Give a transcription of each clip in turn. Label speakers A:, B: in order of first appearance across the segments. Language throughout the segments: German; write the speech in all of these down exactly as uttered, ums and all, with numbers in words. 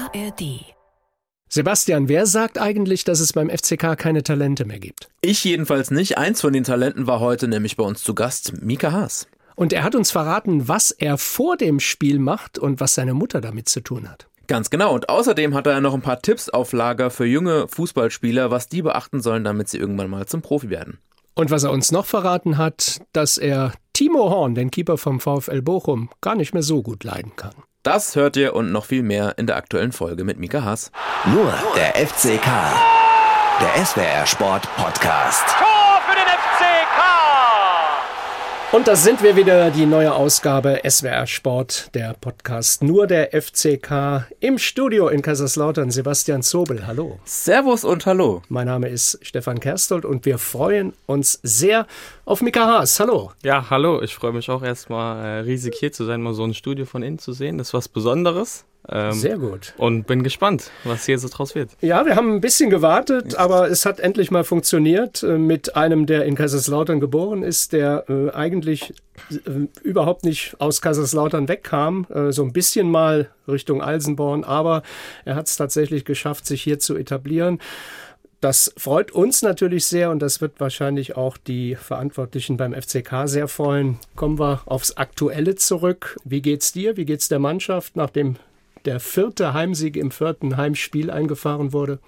A: A R D.
B: Sebastian, wer sagt eigentlich, dass es beim F C K keine Talente mehr gibt?
C: Ich jedenfalls nicht. Eins von den Talenten war heute nämlich bei uns zu Gast, Mika Haas.
B: Und er hat uns verraten, was er vor dem Spiel macht und was seine Mutter damit zu tun hat.
C: Ganz genau. Und außerdem hat er noch ein paar Tipps auf Lager für junge Fußballspieler, was die beachten sollen, damit sie irgendwann mal zum Profi werden.
B: Und was er uns noch verraten hat, dass er Timo Horn, den Keeper vom VfL Bochum, gar nicht mehr so gut leiden kann.
C: Das hört ihr und noch viel mehr in der aktuellen Folge mit Mika Haas.
D: Nur der F C K, der S W R Sport Podcast.
E: Tor für den F C K!
B: Und da sind wir wieder, die neue Ausgabe S W R Sport, der Podcast Nur der F C K. Im Studio in Kaiserslautern Sebastian Zobel, hallo.
C: Servus und hallo.
B: Mein Name ist Stefan Kerstold und wir freuen uns sehr auf Mika Haas, hallo.
F: Ja, hallo, ich freue mich auch erstmal äh, riesig hier zu sein, mal so ein Studio von innen zu sehen, das ist was Besonderes. Ähm,
B: Sehr gut.
F: Und bin gespannt, was hier so draus wird.
B: Ja, wir haben ein bisschen gewartet, aber es hat endlich mal funktioniert äh, mit einem, der in Kaiserslautern geboren ist, der äh, eigentlich äh, überhaupt nicht aus Kaiserslautern wegkam, äh, so ein bisschen mal Richtung Alsenborn, aber er hat es tatsächlich geschafft, sich hier zu etablieren. Das freut uns natürlich sehr und das wird wahrscheinlich auch die Verantwortlichen beim F C K sehr freuen. Kommen wir aufs Aktuelle zurück. Wie geht's dir? Wie geht's der Mannschaft, nachdem der vierte Heimsieg im vierten Heimspiel eingefahren wurde?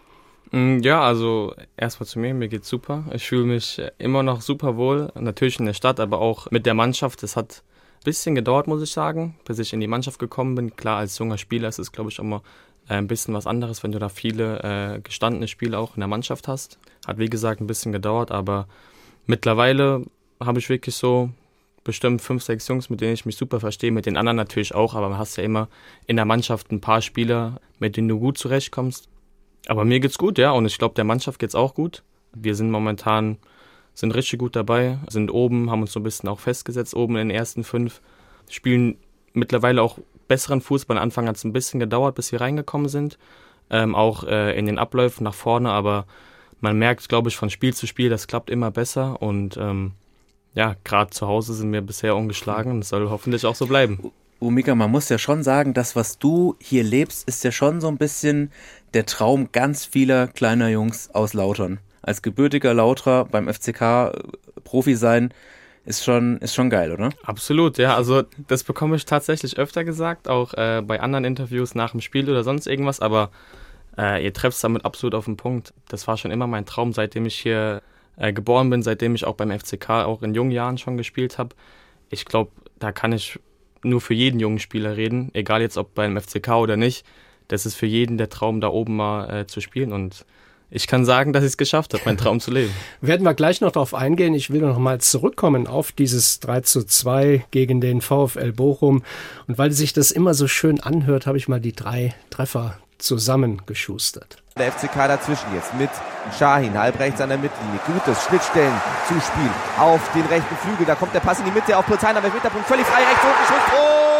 F: Ja, also erstmal zu mir, mir geht's super. Ich fühle mich immer noch super wohl, natürlich in der Stadt, aber auch mit der Mannschaft. Es hat ein bisschen gedauert, muss ich sagen, bis ich in die Mannschaft gekommen bin. Klar, als junger Spieler ist es, glaube ich, auch mal ein bisschen was anderes, wenn du da viele äh, gestandene Spieler auch in der Mannschaft hast. Hat, wie gesagt, ein bisschen gedauert, aber mittlerweile habe ich wirklich so bestimmt fünf, sechs Jungs, mit denen ich mich super verstehe, mit den anderen natürlich auch, aber man hast ja immer in der Mannschaft ein paar Spieler, mit denen du gut zurechtkommst. Aber mir geht's gut, ja, und ich glaube, der Mannschaft geht's auch gut. Wir sind momentan, sind richtig gut dabei, sind oben, haben uns so ein bisschen auch festgesetzt, oben in den ersten fünf, spielen mittlerweile auch besseren Fußball. Am Anfang hat es ein bisschen gedauert, bis wir reingekommen sind, ähm, auch äh, in den Abläufen nach vorne, aber man merkt, glaube ich, von Spiel zu Spiel, das klappt immer besser und ähm, ja, gerade zu Hause sind wir bisher ungeschlagen und das soll hoffentlich auch so bleiben.
C: Oh, Mika, man muss ja schon sagen, das, was du hier lebst, ist ja schon so ein bisschen der Traum ganz vieler kleiner Jungs aus Lautern. Als gebürtiger Lauterer beim F C K Profi sein, ist schon, ist schon geil, oder?
F: Absolut, ja, also das bekomme ich tatsächlich öfter gesagt, auch äh, bei anderen Interviews nach dem Spiel oder sonst irgendwas, aber äh, ihr trefft es damit absolut auf den Punkt. Das war schon immer mein Traum, seitdem ich hier äh, geboren bin, seitdem ich auch beim F C K auch in jungen Jahren schon gespielt habe. Ich glaube, da kann ich nur für jeden jungen Spieler reden, egal jetzt ob beim F C K oder nicht. Das ist für jeden der Traum, da oben mal äh, zu spielen und ich kann sagen, dass ich es geschafft habe, meinen Traum zu leben.
B: Werden wir gleich noch darauf eingehen. Ich will noch mal zurückkommen auf dieses drei zu zwei gegen den VfL Bochum. Und weil sich das immer so schön anhört, habe ich mal die drei Treffer zusammengeschustert.
G: Der F C K dazwischen jetzt mit Şahin, halb rechts an der Mittellinie. Gutes Schnittstellen Zuspiel auf den rechten Flügel. Da kommt der Pass in die Mitte auf Pürzhein am Elfmeterpunkt. Völlig frei, rechts unten, Schuss.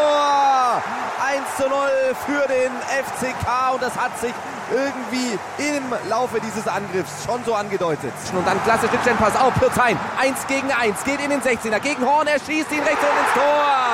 G: Tor! eins zu null für den F C K und das hat sich irgendwie im Laufe dieses Angriffs schon so angedeutet. Und dann klasse Schnittstellenpass auf Pürzhein. eins gegen eins, geht in den sechzehner gegen Horn, er schießt ihn rechts unten ins Tor.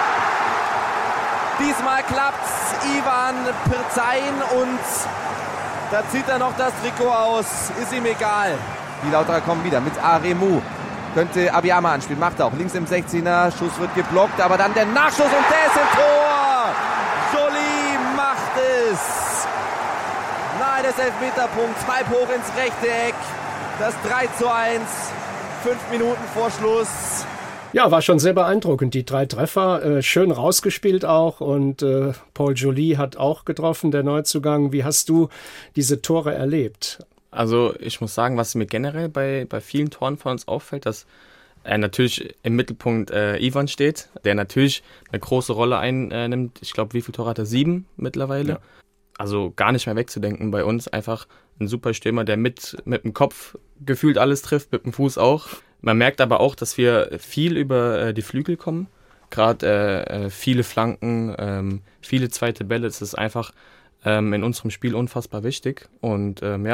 G: Diesmal klappt's Ivan Pürzhein und da zieht er noch das Trikot aus. Ist ihm egal. Die Lauterer kommen wieder mit Aremu. Könnte Abiyama anspielen, macht er auch. Links im sechzehner, Schuss wird geblockt, aber dann der Nachschuss und der ist im Tor. Joly macht es. Nahe des Elfmeterpunkts, halb hoch ins rechte Eck. Das drei zu eins, fünf Minuten vor Schluss.
B: Ja, war schon sehr beeindruckend. Die drei Treffer, äh, schön rausgespielt auch und äh, Paul Joly hat auch getroffen, der Neuzugang. Wie hast du diese Tore erlebt?
F: Also ich muss sagen, was mir generell bei, bei vielen Toren von uns auffällt, dass äh, natürlich im Mittelpunkt äh, Ivan steht, der natürlich eine große Rolle einnimmt. Ich glaube, wie viele Tore hat er? Sieben mittlerweile. Ja. Also gar nicht mehr wegzudenken bei uns. Einfach ein super Stürmer, der mit, mit dem Kopf gefühlt alles trifft, mit dem Fuß auch. Man merkt aber auch, dass wir viel über äh, die Flügel kommen. Gerade äh, viele Flanken, ähm, viele zweite Bälle. Das ist einfach ähm, in unserem Spiel unfassbar wichtig. Und ähm, ja,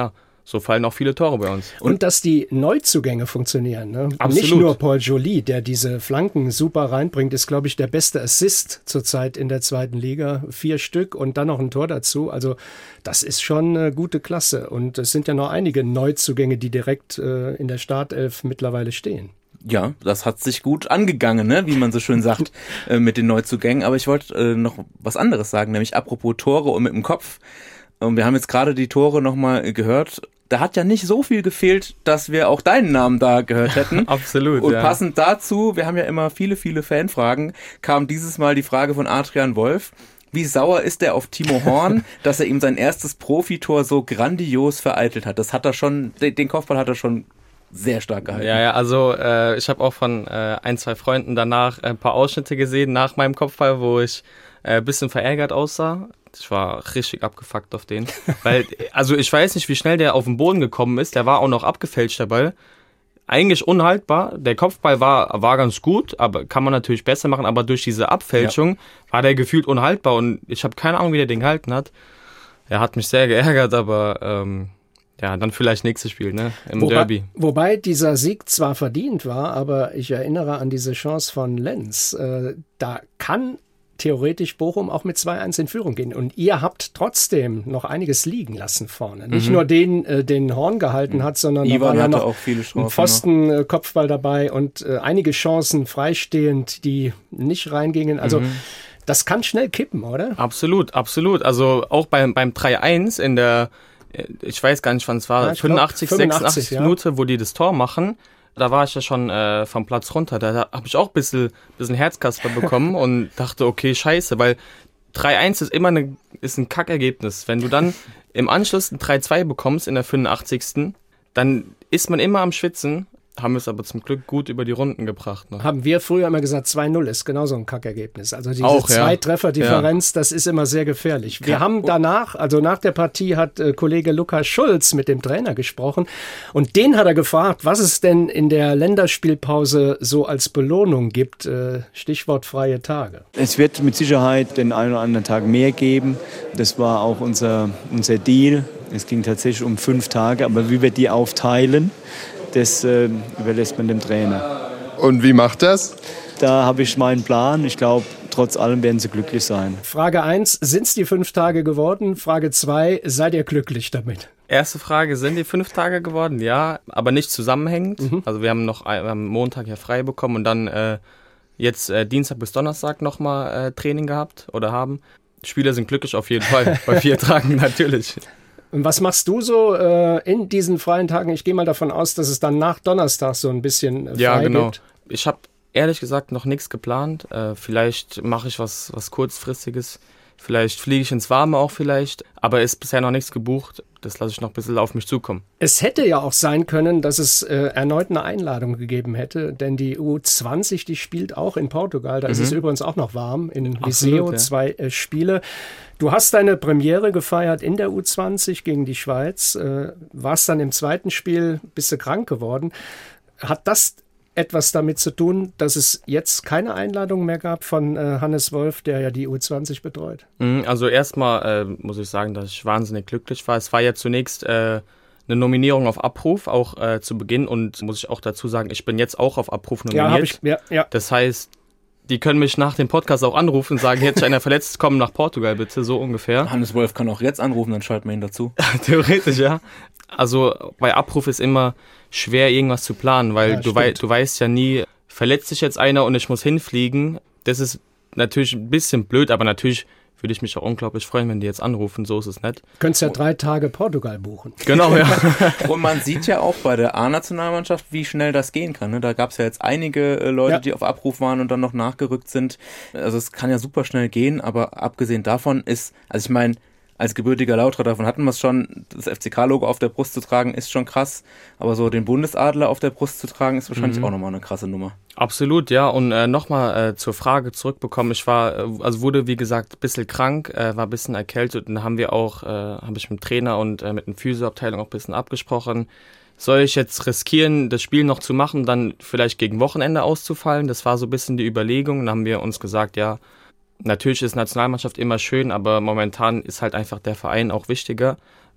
F: so fallen auch viele Tore bei uns.
B: Und, und dass die Neuzugänge funktionieren. Ne?
F: Absolut.
B: Nicht nur Paul Joly, der diese Flanken super reinbringt, ist, glaube ich, der beste Assist zurzeit in der zweiten Liga. Vier Stück und dann noch ein Tor dazu. Also das ist schon eine gute Klasse. Und es sind ja noch einige Neuzugänge, die direkt äh, in der Startelf mittlerweile stehen.
C: Ja, das hat sich gut angegangen, ne? Wie man so schön sagt, äh, mit den Neuzugängen. Aber ich wollte äh, noch was anderes sagen, nämlich apropos Tore und mit dem Kopf. Und wir haben jetzt gerade die Tore nochmal gehört. Da hat ja nicht so viel gefehlt, dass wir auch deinen Namen da gehört hätten.
F: Absolut,
C: Und
F: ja.
C: passend dazu, wir haben ja immer viele, viele Fanfragen, kam dieses Mal die Frage von Adrian Wolf. Wie sauer ist er auf Timo Horn, dass er ihm sein erstes Profitor so grandios vereitelt hat? Das hat er schon, den Kopfball hat er schon sehr stark gehalten.
F: Ja, ja, also äh, ich habe auch von äh, ein, zwei Freunden danach ein paar Ausschnitte gesehen nach meinem Kopfball, wo ich ein äh, bisschen verärgert aussah. Ich war richtig abgefuckt auf den. Weil, also ich weiß nicht, wie schnell der auf den Boden gekommen ist. Der war auch noch abgefälscht, der Ball. Eigentlich unhaltbar. Der Kopfball war, war ganz gut, aber kann man natürlich besser machen. Aber durch diese Abfälschung ja. war der gefühlt unhaltbar. Und ich habe keine Ahnung, wie der den gehalten hat. Er hat mich sehr geärgert, aber ähm, ja, dann vielleicht nächstes Spiel, ne? Im
B: wobei,
F: Derby.
B: Wobei dieser Sieg zwar verdient war, aber ich erinnere an diese Chance von Lenz. Äh, da kann theoretisch Bochum auch mit zwei eins in Führung gehen. Und ihr habt trotzdem noch einiges liegen lassen vorne. Nicht mhm. nur den, äh, den Horn gehalten hat, sondern
C: Ivan
B: da war ja
C: hatte
B: noch
C: auch viele Chancen,
B: ein Pfosten-Kopfball dabei und äh, einige Chancen freistehend, die nicht reingingen. Also mhm. das kann schnell kippen, oder?
F: Absolut, absolut. Also auch beim, beim drei eins in der, ich weiß gar nicht, wann es war,
B: ja,
F: fünfundachtzig,
B: glaub,
F: sechsundachtzig
B: ja.
F: Minute, wo die das Tor machen. Da war ich ja schon äh, vom Platz runter. Da, da habe ich auch ein bisschen, bisschen Herzkasper bekommen und dachte, okay, scheiße, weil drei eins ist immer eine, ist ein Kackergebnis. Wenn du dann im Anschluss ein drei zwei bekommst in der fünfundachtzigsten dann ist man immer am Schwitzen. Haben wir es aber zum Glück gut über die Runden gebracht. Ne?
B: Haben wir früher immer gesagt, zwei null ist genauso ein Kackergebnis. Also diese
F: Auch, ja.
B: Zwei-Treffer-Differenz, ja. das ist immer sehr gefährlich. Wir ja. haben danach, also nach der Partie hat äh, Kollege Lukas Schulz mit dem Trainer gesprochen und den hat er gefragt, was es denn in der Länderspielpause so als Belohnung gibt. Äh, Stichwort freie Tage.
A: Es wird mit Sicherheit den einen oder anderen Tag mehr geben. Das war auch unser, unser Deal. Es ging tatsächlich um fünf Tage, aber wie wir die aufteilen, das äh, überlässt man dem Trainer.
H: Und wie macht das?
A: Da habe ich meinen Plan. Ich glaube, trotz allem werden sie glücklich sein.
B: Frage eins, sind es die fünf Tage geworden? Frage zwei, seid ihr glücklich damit?
F: Erste Frage, sind die fünf Tage geworden? Ja, aber nicht zusammenhängend. Mhm. Also wir haben noch wir haben Montag ja frei bekommen und dann äh, jetzt äh, Dienstag bis Donnerstag nochmal äh, Training gehabt oder haben. Die Spieler sind glücklich auf jeden Fall, bei vier Tagen natürlich.
B: Und was machst du so äh, in diesen freien Tagen? Ich gehe mal davon aus, dass es dann nach Donnerstag so ein bisschen äh, frei
F: ja, genau.
B: gibt.
F: Ich habe ehrlich gesagt noch nichts geplant. Äh, vielleicht mache ich was, was kurzfristiges. Vielleicht fliege ich ins Warme auch vielleicht. Aber ist bisher noch nichts gebucht. Das lasse ich noch ein bisschen auf mich zukommen.
B: Es hätte ja auch sein können, dass es äh, erneut eine Einladung gegeben hätte. Denn die U zwanzig, die spielt auch in Portugal. Da mhm. ist es übrigens auch noch warm. In Viseu, ja. zwei äh, Spiele. Du hast deine Premiere gefeiert in der U zwanzig gegen die Schweiz. Äh, warst dann im zweiten Spiel, bist du krank geworden. Hat das etwas damit zu tun, dass es jetzt keine Einladung mehr gab von äh, Hannes Wolf, der ja die U zwanzig betreut?
F: Also erstmal äh, muss ich sagen, dass ich wahnsinnig glücklich war. Es war ja zunächst äh, eine Nominierung auf Abruf, auch äh, zu Beginn. Und muss ich auch dazu sagen, ich bin jetzt auch auf Abruf nominiert.
B: Ja, hab ich, ja, ja.
F: Das heißt, die können mich nach dem Podcast auch anrufen und sagen, hätte ich einer verletzt, komm nach Portugal bitte, so ungefähr.
C: Hannes Wolf kann auch jetzt anrufen, dann schalten wir ihn dazu.
F: Theoretisch, ja. Also bei Abruf ist immer schwer, irgendwas zu planen, weil ja, du, wei- du weißt ja nie, verletzt sich jetzt einer und ich muss hinfliegen. Das ist natürlich ein bisschen blöd, aber natürlich würde ich mich auch unglaublich freuen, wenn die jetzt anrufen, so ist es nicht.
B: Du könntest ja drei Tage Portugal buchen.
F: Genau, ja.
C: Und man sieht ja auch bei der A-Nationalmannschaft, wie schnell das gehen kann. Ne? Da gab es ja jetzt einige äh, Leute, ja. die auf Abruf waren und dann noch nachgerückt sind. Also es kann ja super schnell gehen, aber abgesehen davon ist, also ich meine, als gebürtiger Lauterer, davon hatten wir es schon, das F C K-Logo auf der Brust zu tragen, ist schon krass. Aber so den Bundesadler auf der Brust zu tragen, ist wahrscheinlich mhm. auch nochmal eine krasse Nummer.
F: Absolut, ja. Und äh, nochmal äh, zur Frage zurückbekommen. Ich war, äh, also wurde wie gesagt ein bisschen krank, äh, war ein bisschen erkältet. Und dann haben wir auch, äh, habe ich mit dem Trainer und äh, mit der Physioabteilung auch ein bisschen abgesprochen. Soll ich jetzt riskieren, das Spiel noch zu machen, dann vielleicht gegen Wochenende auszufallen? Das war so ein bisschen die Überlegung. Dann haben wir uns gesagt, ja, natürlich ist Nationalmannschaft immer schön, aber momentan ist halt einfach der Verein auch wichtiger.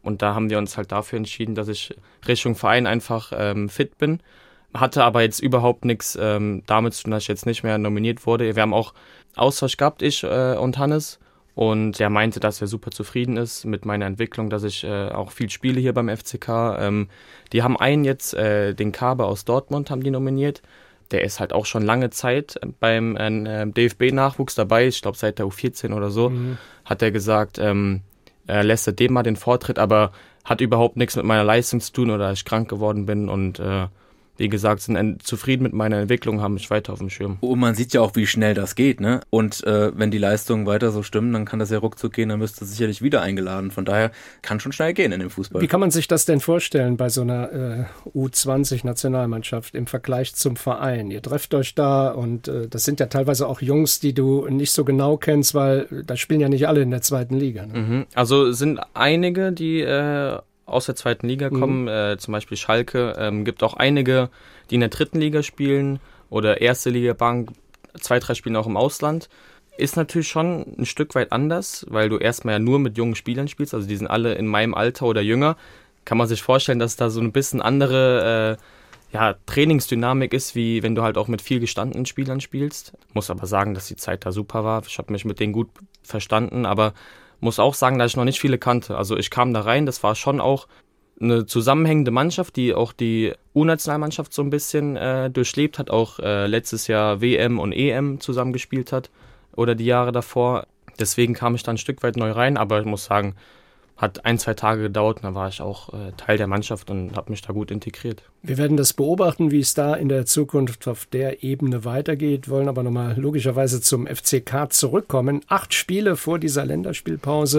F: Und da haben wir uns halt dafür entschieden, dass ich Richtung Verein einfach ähm, fit bin. Hatte aber jetzt überhaupt nichts ähm, damit zu tun, dass ich jetzt nicht mehr nominiert wurde. Wir haben auch Austausch gehabt, ich äh, und Hannes. Und er meinte, dass er super zufrieden ist mit meiner Entwicklung, dass ich äh, auch viel spiele hier beim F C K. Ähm, die haben einen jetzt, äh, den Kabe aus Dortmund, haben die nominiert. Der ist halt auch schon lange Zeit beim äh, D F B-Nachwuchs dabei. Ich glaube, seit der U vierzehn oder so, mhm. hat er gesagt, ähm, er lässt er dem mal den Vortritt, aber hat überhaupt nichts mit meiner Leistung zu tun oder dass ich krank geworden bin und äh, wie gesagt, sind zufrieden mit meiner Entwicklung, haben mich weiter auf dem Schirm.
C: Und man sieht ja auch, wie schnell das geht, ne? Und äh, wenn die Leistungen weiter so stimmen, dann kann das ja ruckzuck gehen, dann wirst du sicherlich wieder eingeladen. Von daher kann schon schnell gehen in dem Fußball.
B: Wie kann man sich das denn vorstellen bei so einer äh, U zwanzig-Nationalmannschaft im Vergleich zum Verein? Ihr trefft euch da und äh, das sind ja teilweise auch Jungs, die du nicht so genau kennst, weil da spielen ja nicht alle in der zweiten Liga. Ne?
F: Mhm. Also sind einige, die äh, aus der zweiten Liga kommen, mhm. äh, zum Beispiel Schalke, ähm, gibt auch einige, die in der dritten Liga spielen oder erste Liga Bank, zwei, drei spielen auch im Ausland. Ist natürlich schon ein Stück weit anders, weil du erstmal ja nur mit jungen Spielern spielst, also die sind alle in meinem Alter oder jünger. Kann man sich vorstellen, dass da so ein bisschen andere äh, ja, Trainingsdynamik ist, wie wenn du halt auch mit viel gestandenen Spielern spielst. Muss aber sagen, dass die Zeit da super war. Ich habe mich mit denen gut verstanden, aber muss auch sagen, dass ich noch nicht viele kannte. Also ich kam da rein, das war schon auch eine zusammenhängende Mannschaft, die auch die U-Nationalmannschaft so ein bisschen äh, durchlebt hat, auch äh, letztes Jahr W M und E M zusammengespielt hat oder die Jahre davor. Deswegen kam ich da ein Stück weit neu rein, aber ich muss sagen, hat ein, zwei Tage gedauert und da war ich auch äh, Teil der Mannschaft und habe mich da gut integriert.
B: Wir werden das beobachten, wie es da in der Zukunft auf der Ebene weitergeht, wollen aber nochmal logischerweise zum F C K zurückkommen. Acht Spiele vor dieser Länderspielpause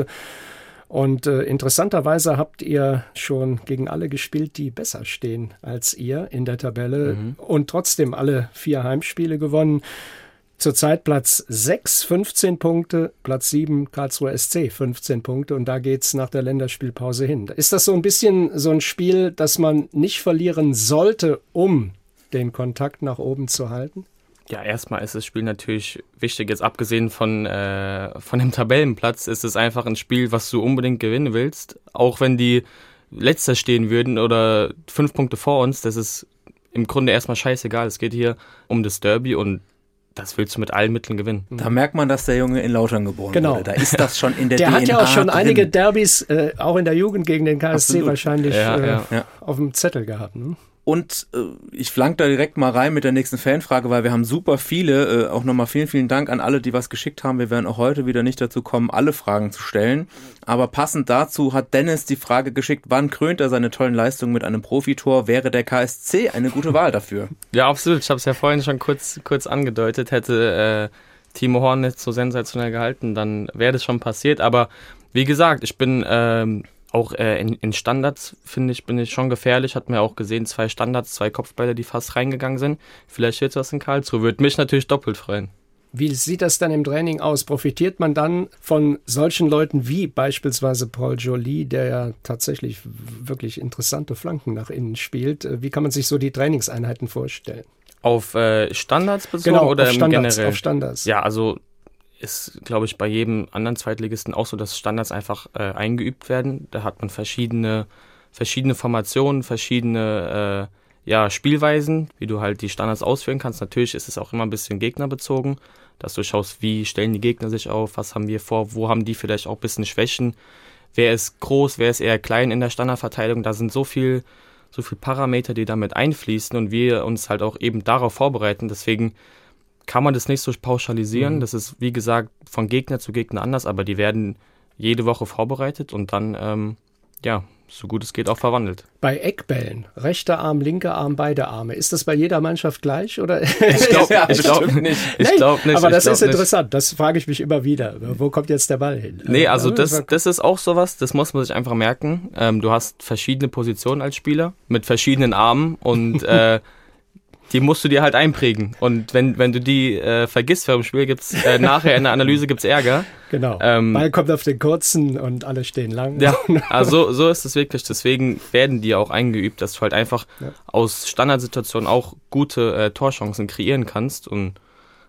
B: und äh, interessanterweise habt ihr schon gegen alle gespielt, die besser stehen als ihr in der Tabelle mhm. und trotzdem alle vier Heimspiele gewonnen. Zurzeit Platz sechs, fünfzehn Punkte, Platz sieben Karlsruher S C, fünfzehn Punkte und da geht's nach der Länderspielpause hin. Ist das so ein bisschen so ein Spiel, das man nicht verlieren sollte, um den Kontakt nach oben zu halten?
F: Ja, erstmal ist das Spiel natürlich wichtig, jetzt abgesehen von, äh, von dem Tabellenplatz, ist es einfach ein Spiel, was du unbedingt gewinnen willst. Auch wenn die Letzter stehen würden oder fünf Punkte vor uns, das ist im Grunde erstmal scheißegal. Es geht hier um das Derby und das willst du mit allen Mitteln gewinnen.
C: Da merkt man, dass der Junge in Lautern geboren
B: genau.
C: wurde. Da ist das schon in der,
B: der
C: D N A
B: hat ja auch schon
C: drin.
B: einige Derbys, äh, auch in der Jugend gegen den K S C
C: Absolut.
B: wahrscheinlich
F: ja,
B: äh,
F: ja.
B: auf dem Zettel gehabt. Ne?
C: Und äh, ich flank da direkt mal rein mit der nächsten Fanfrage, weil wir haben super viele, äh, auch nochmal vielen, vielen Dank an alle, die was geschickt haben. Wir werden auch heute wieder nicht dazu kommen, alle Fragen zu stellen. Aber passend dazu hat Dennis die Frage geschickt, wann krönt er seine tollen Leistungen mit einem Profitor? Wäre der K S C eine gute Wahl dafür?
F: Ja, absolut. Ich habe es ja vorhin schon kurz, kurz angedeutet. Hätte äh, Timo Horn nicht so sensationell gehalten, dann wäre das schon passiert. Aber wie gesagt, ich bin... Ähm, Auch äh, in, in Standards, finde ich, bin ich schon gefährlich. Hat man ja auch gesehen, zwei Standards, zwei Kopfbälle, die fast reingegangen sind. Vielleicht wird was in Karlsruhe. Würde mich natürlich doppelt freuen.
B: Wie sieht das dann im Training aus? Profitiert man dann von solchen Leuten wie beispielsweise Paul Joly, der ja tatsächlich wirklich interessante Flanken nach innen spielt? Wie kann man sich so die Trainingseinheiten vorstellen?
F: Auf äh, Standards bezogen
B: genau,
F: oder
B: auf Standards,
F: generell?
B: Auf Standards.
F: Ja, also ist, glaube ich, bei jedem anderen Zweitligisten auch so, dass Standards einfach äh, eingeübt werden. Da hat man verschiedene, verschiedene Formationen, verschiedene äh, ja, Spielweisen, wie du halt die Standards ausführen kannst. Natürlich ist es auch immer ein bisschen gegnerbezogen, dass du schaust, wie stellen die Gegner sich auf, was haben wir vor, wo haben die vielleicht auch ein bisschen Schwächen, wer ist groß, wer ist eher klein in der Standardverteidigung. Da sind so viel, so viel Parameter, die damit einfließen und wir uns halt auch eben darauf vorbereiten. Deswegen kann man das nicht so pauschalisieren. Mhm. Das ist, wie gesagt, von Gegner zu Gegner anders, aber die werden jede Woche vorbereitet und dann, ähm, ja, so gut es geht, auch verwandelt.
B: Bei Eckbällen, rechter Arm, linker Arm, beide Arme, ist das bei jeder Mannschaft gleich? Oder?
F: Ich glaube ja, glaub nicht. Ich
B: nee,
F: glaub nicht.
B: Aber das ist
F: nicht.
B: interessant, das frage ich mich immer wieder. Wo kommt jetzt der Ball hin?
F: Nee, also das, das ist auch sowas, das muss man sich einfach merken. Ähm, du hast verschiedene Positionen als Spieler mit verschiedenen Armen und äh, die musst du dir halt einprägen. Und wenn, wenn du die äh, vergisst vor dem Spiel, gibt's äh, nachher in der Analyse gibt's Ärger.
B: Genau.
F: Ähm,
B: Ball kommt auf den kurzen und alle stehen lang.
F: Ja, also so ist es wirklich. Deswegen werden die auch eingeübt, dass du halt einfach ja. aus Standardsituationen auch gute äh, Torchancen kreieren kannst. Und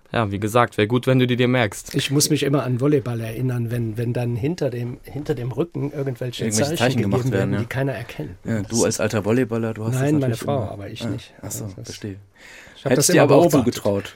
F: ja, wie gesagt, wäre gut, wenn du die dir merkst.
B: Ich muss mich immer an Volleyball erinnern, wenn, wenn dann hinter dem, hinter dem Rücken irgendwelche,
C: irgendwelche
B: Zeichen,
C: Zeichen gemacht
B: gegeben werden,
C: werden, ja.
B: die keiner erkennt.
C: Ja, du als alter Volleyballer, du hast das
B: Nein, meine
C: natürlich
B: Frau,
C: immer.
B: aber ich
C: Ah,
B: nicht.
C: Achso,
B: Also das-
C: verstehe.
B: Ich habe
C: Hätte
B: das
C: ich dir
B: immer
C: aber auch
B: beobachtet.
C: zugetraut.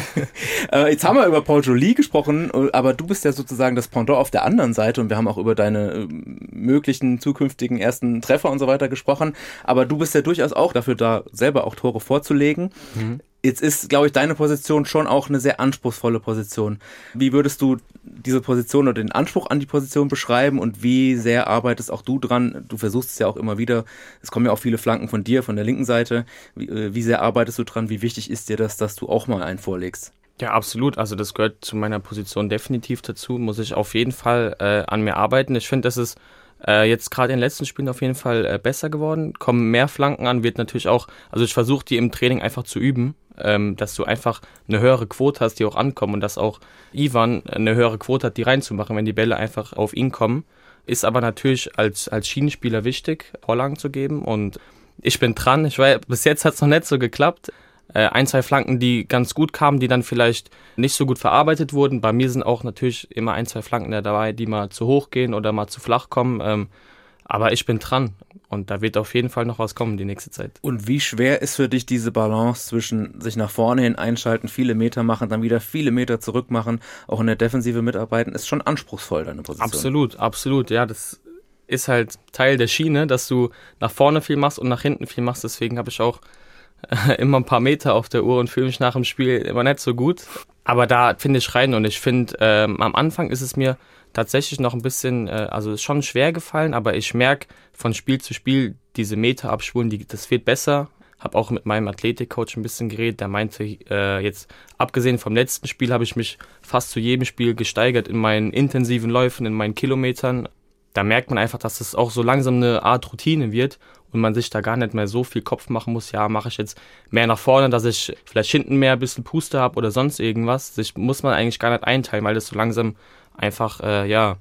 C: äh, jetzt haben wir über Paul Joly gesprochen, aber du bist ja sozusagen das Pendant auf der anderen Seite und wir haben auch über deine äh, möglichen zukünftigen ersten Treffer und so weiter gesprochen, aber du bist ja durchaus auch dafür da, selber auch Tore vorzulegen. Mhm. Jetzt ist, glaube ich, deine Position schon auch eine sehr anspruchsvolle Position. Wie würdest du diese Position oder den Anspruch an die Position beschreiben und wie sehr arbeitest auch du dran? Du versuchst es ja auch immer wieder. Es kommen ja auch viele Flanken von dir, von der linken Seite. Wie, wie sehr arbeitest du dran? Wie wichtig ist dir das, dass du auch mal einen vorlegst?
F: Ja, absolut. Also das gehört zu meiner Position definitiv dazu. Muss ich auf jeden Fall äh, an mir arbeiten. Ich finde, das ist Äh, jetzt gerade in den letzten Spielen auf jeden Fall äh, besser geworden. Kommen mehr Flanken an, wird natürlich auch, also ich versuche die im Training einfach zu üben, ähm, dass du einfach eine höhere Quote hast, die auch ankommen und dass auch Ivan eine höhere Quote hat, die reinzumachen, wenn die Bälle einfach auf ihn kommen. Ist aber natürlich als, als Schienenspieler wichtig, Vorlagen zu geben und ich bin dran. Ich weiß, bis jetzt hat es noch nicht so geklappt. Äh, ein, zwei Flanken, die ganz gut kamen, die dann vielleicht nicht so gut verarbeitet wurden. Bei mir sind auch natürlich immer ein, zwei Flanken dabei, die mal zu hoch gehen oder mal zu flach kommen. Ähm, aber ich bin dran und da wird auf jeden Fall noch was kommen die nächste Zeit.
C: Und wie schwer ist für dich diese Balance zwischen sich nach vorne hin einschalten, viele Meter machen, dann wieder viele Meter zurück machen, auch in der Defensive mitarbeiten, ist schon anspruchsvoll, deine Position.
F: Absolut, absolut. Ja, das ist halt Teil der Schiene, dass du nach vorne viel machst und nach hinten viel machst. Deswegen habe ich auch immer ein paar Meter auf der Uhr und fühle mich nach dem Spiel immer nicht so gut. Aber da finde ich rein und ich finde, ähm, am Anfang ist es mir tatsächlich noch ein bisschen, äh, also ist schon schwer gefallen, aber ich merke von Spiel zu Spiel, diese Meter abspulen, die, das wird besser. Habe auch mit meinem Athletikcoach ein bisschen geredet, der meinte, äh, jetzt abgesehen vom letzten Spiel habe ich mich fast zu jedem Spiel gesteigert in meinen intensiven Läufen, in meinen Kilometern. Da merkt man einfach, dass es auch so langsam eine Art Routine wird und man sich da gar nicht mehr so viel Kopf machen muss, ja, mache ich jetzt mehr nach vorne, dass ich vielleicht hinten mehr ein bisschen Puste habe oder sonst irgendwas. Das muss man eigentlich gar nicht einteilen, weil das so langsam einfach, äh, ja,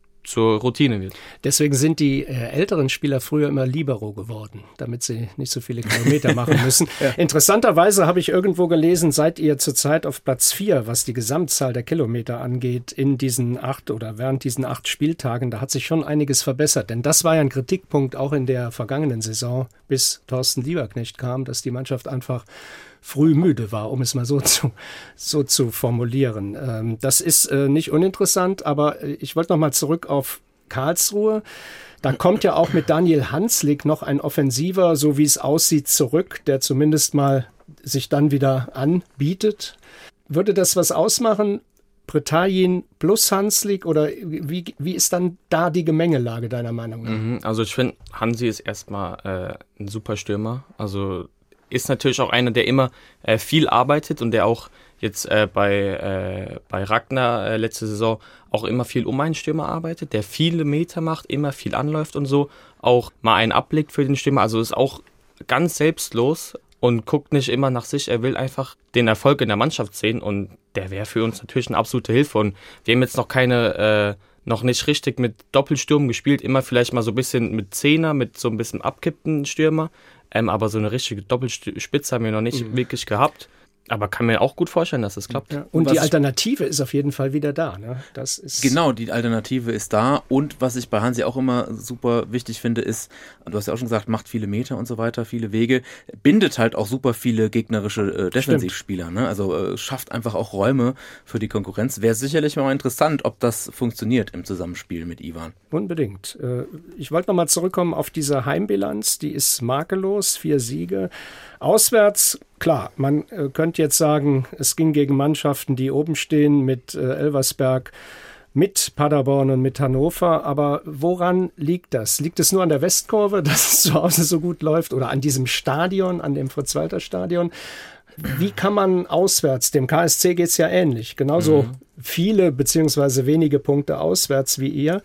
F: zur Routine wird.
B: Deswegen sind die äh, älteren Spieler früher immer Libero geworden, damit sie nicht so viele Kilometer machen müssen. Ja. Interessanterweise habe ich irgendwo gelesen, seid ihr zurzeit auf Platz vier, was die Gesamtzahl der Kilometer angeht, in diesen acht oder während diesen acht Spieltagen. Da hat sich schon einiges verbessert, denn das war ja ein Kritikpunkt auch in der vergangenen Saison, bis Thorsten Lieberknecht kam, dass die Mannschaft einfach früh müde war, um es mal so zu, so zu formulieren. Ähm, das ist äh, nicht uninteressant, aber ich wollte noch mal zurück auf Karlsruhe. Da kommt ja auch mit Daniel Hanslik noch ein Offensiver, so wie es aussieht, zurück, der zumindest mal sich dann wieder anbietet. Würde das was ausmachen? Pretayin plus Hanslik oder wie, wie ist dann da die Gemengelage deiner Meinung nach?
F: Mhm, also ich finde, Hansi ist erstmal äh, ein super Stürmer, also ist natürlich auch einer, der immer äh, viel arbeitet und der auch jetzt äh, bei, äh, bei Ragnar äh, letzte Saison auch immer viel um einen Stürmer arbeitet, der viele Meter macht, immer viel anläuft und so, auch mal einen ablegt für den Stürmer, also ist auch ganz selbstlos und guckt nicht immer nach sich, er will einfach den Erfolg in der Mannschaft sehen und der wäre für uns natürlich eine absolute Hilfe und wir haben jetzt noch keine, äh, noch nicht richtig mit Doppelsturm gespielt, immer vielleicht mal so ein bisschen mit Zehner, mit so ein bisschen abkippten Stürmer. Ähm, aber so eine richtige Doppelspitze haben wir noch nicht mhm. wirklich gehabt. Aber kann mir auch gut vorstellen, dass es klappt.
B: Ja, und, und die Alternative ist auf jeden Fall wieder da. Ne? Das ist
C: genau, die Alternative ist da. Und was ich bei Hansi auch immer super wichtig finde, ist, du hast ja auch schon gesagt, macht viele Meter und so weiter, viele Wege, bindet halt auch super viele gegnerische äh, Defensivspieler. Ne? Also äh, schafft einfach auch Räume für die Konkurrenz. Wäre sicherlich mal interessant, ob das funktioniert im Zusammenspiel mit Ivan.
B: Unbedingt. Äh, ich wollte nochmal zurückkommen auf diese Heimbilanz. Die ist makellos, vier Siege. Auswärts, klar, man äh, könnte jetzt sagen, es ging gegen Mannschaften, die oben stehen mit äh, Elversberg, mit Paderborn und mit Hannover. Aber woran liegt das? Liegt es nur an der Westkurve, dass es zu Hause so gut läuft? Oder an diesem Stadion, an dem Fritz-Walter-Stadion? Wie kann man auswärts, dem K S C geht es ja ähnlich, genauso mhm. viele beziehungsweise wenige Punkte auswärts wie ihr.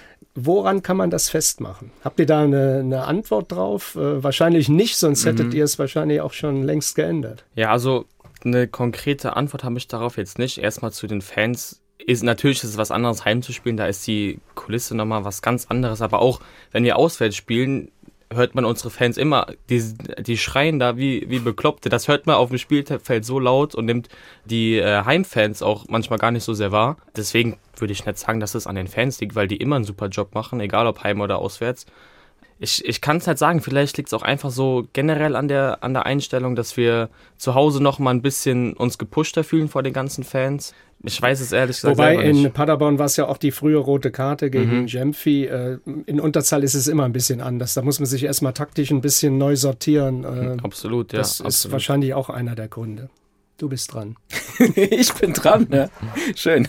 B: Woran kann man das festmachen? Habt ihr da eine, eine Antwort drauf? Äh, wahrscheinlich nicht, sonst hättet mhm. ihr es wahrscheinlich auch schon längst geändert.
F: Ja, also eine konkrete Antwort habe ich darauf jetzt nicht. Erstmal zu den Fans. Ist, natürlich ist es was anderes, heimzuspielen. Da ist die Kulisse nochmal was ganz anderes. Aber auch, wenn wir auswärts spielen, hört man unsere Fans immer, die, die schreien da wie, wie Bekloppte. Das hört man auf dem Spielfeld so laut und nimmt die äh, Heimfans auch manchmal gar nicht so sehr wahr. Deswegen würde ich nicht sagen, dass es an den Fans liegt, weil die immer einen super Job machen, egal ob heim oder auswärts. Ich, ich kann es halt sagen, vielleicht liegt es auch einfach so generell an der, an der Einstellung, dass wir zu Hause noch mal ein bisschen uns gepushter fühlen vor den ganzen Fans. Ich weiß es ehrlich gesagt
B: Wobei
F: selber nicht.
B: in Paderborn war es ja auch die frühe rote Karte gegen
F: Mhm.
B: Gemfi. Äh, in Unterzahl ist es immer ein bisschen anders. Da muss man sich erstmal taktisch ein bisschen neu sortieren. Äh,
F: Absolut, ja.
B: das
F: absolut.
B: ist wahrscheinlich auch einer der Gründe. Du bist dran.
C: Ich bin dran, ja. Schön.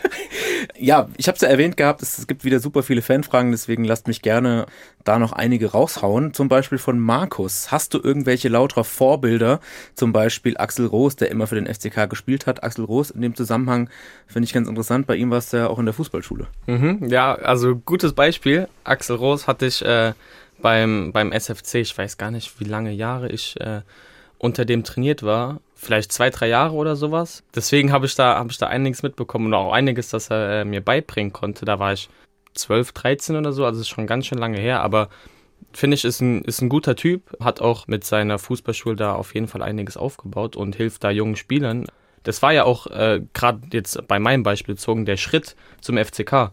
C: Ja, ich habe es ja erwähnt gehabt, es gibt wieder super viele Fanfragen, deswegen lasst mich gerne da noch einige raushauen. Zum Beispiel von Markus. Hast du irgendwelche lauter Vorbilder? Zum Beispiel Axel Roos, der immer für den F C K gespielt hat. Axel Roos in dem Zusammenhang finde ich ganz interessant. Bei ihm war es ja auch in der Fußballschule.
F: Mhm, ja, also gutes Beispiel. Axel Roos hatte ich äh, beim, beim S F C, ich weiß gar nicht, wie lange Jahre ich äh, unter dem trainiert war. Vielleicht zwei, drei Jahre oder sowas. Deswegen habe ich da habe ich da einiges mitbekommen und auch einiges, das er äh, mir beibringen konnte. Da war ich zwölf, dreizehn oder so, also ist schon ganz schön lange her, aber finde ich, ist ein, ist ein guter Typ, hat auch mit seiner Fußballschule da auf jeden Fall einiges aufgebaut und hilft da jungen Spielern. Das war ja auch äh, gerade jetzt bei meinem Beispiel bezogen, der Schritt zum F C K.